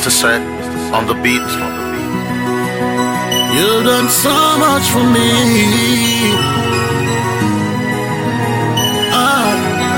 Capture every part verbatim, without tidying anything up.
Mister Set on the beat. You've done so much for me. Ah.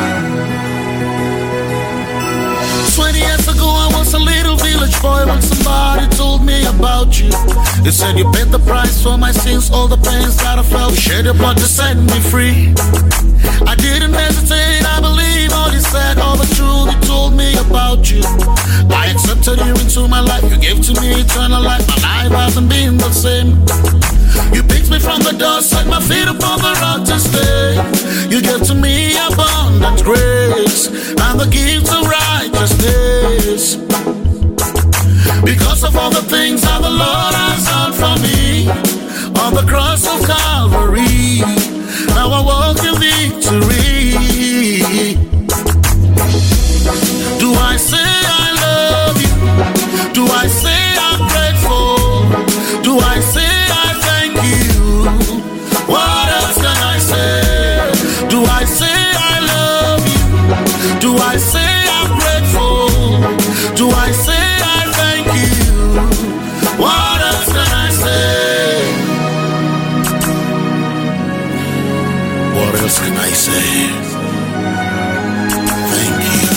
Twenty years ago I was a little village boy when somebody told me about you. They said you paid the price for my sins, all the pains that I felt. You shed your blood to set me free. I didn't hesitate, I believe all you said, all the truth you told me about you. I accepted you into my life, you gave to me eternal life. My life hasn't been the same. You picked me from the dust, set my feet upon the rock to stay. You gave to me abundant grace and the gift of righteousness. Because of all the things that the Lord has done for me on the cross of Calvary, now I walk in victory. Do I say I love you? Do I say I'm grateful? Do I say I thank you? What else can I say? Do I say I love you? Do I say I'm grateful? Do I say I thank you? What else can I say? What else can I say? Thank you.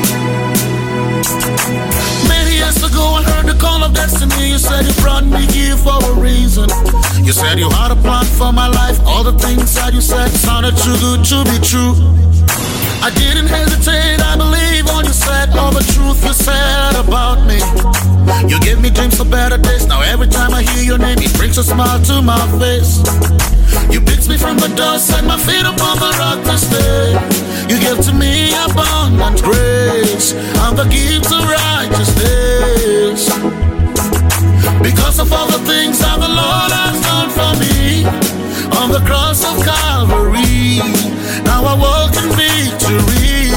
Many years ago I heard the call of destiny. You said you brought me here for a reason. You said you had a plan for my life. All the things that you said sounded too good to be true. I didn't hesitate, I believe all you said, all the truth you said about me. You gave me dreams for better days. Now every time I hear your name, it brings a smile to my face. You picked me from the dust, set my feet upon the rock to stay. You gave to me abundant grace and the gift of righteousness. Because of all the things that the Lord has done for me on the cross of Calvary, now I walk in victory.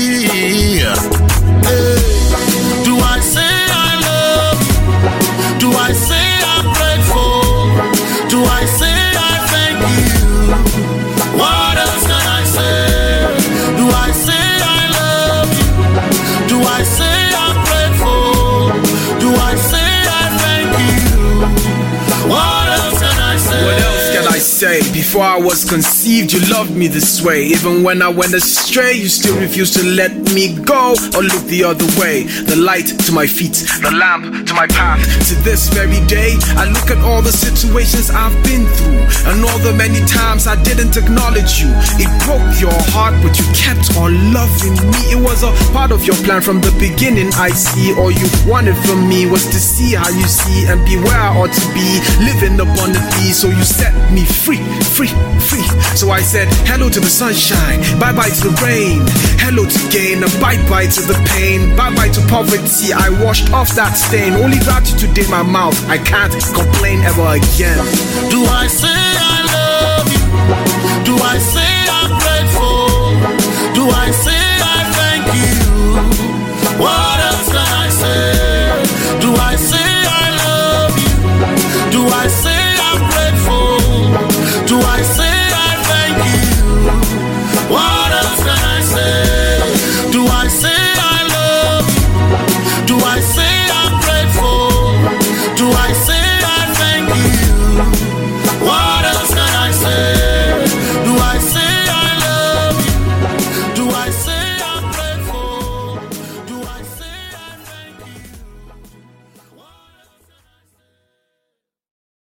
Hey. Do I say I love you? Do I say I'm grateful? Do I say I thank you? What else can I say? Do I say I love you? Do I say I'm grateful? Do I say I thank you? What else can I say? What else can I say? Before I was conceived, you loved me this way. Even when I went astray, you still refused to let me go or look the other way. The light to my feet, the lamp to my path. To this very day, I look at all the situations I've been through and all the many times I didn't acknowledge you. It broke your heart, but you kept on loving me. It was a part of your plan from the beginning. I see all you wanted from me was to see how you see and be where I ought to be, living abundantly. So you set me free, free, free. So I said hello to the sunshine, bye-bye to the rain, hello to gain, and bye-bye to the pain, bye-bye to poverty. I washed off that stain, only gratitude in my mouth. I can't complain ever again. Do I say I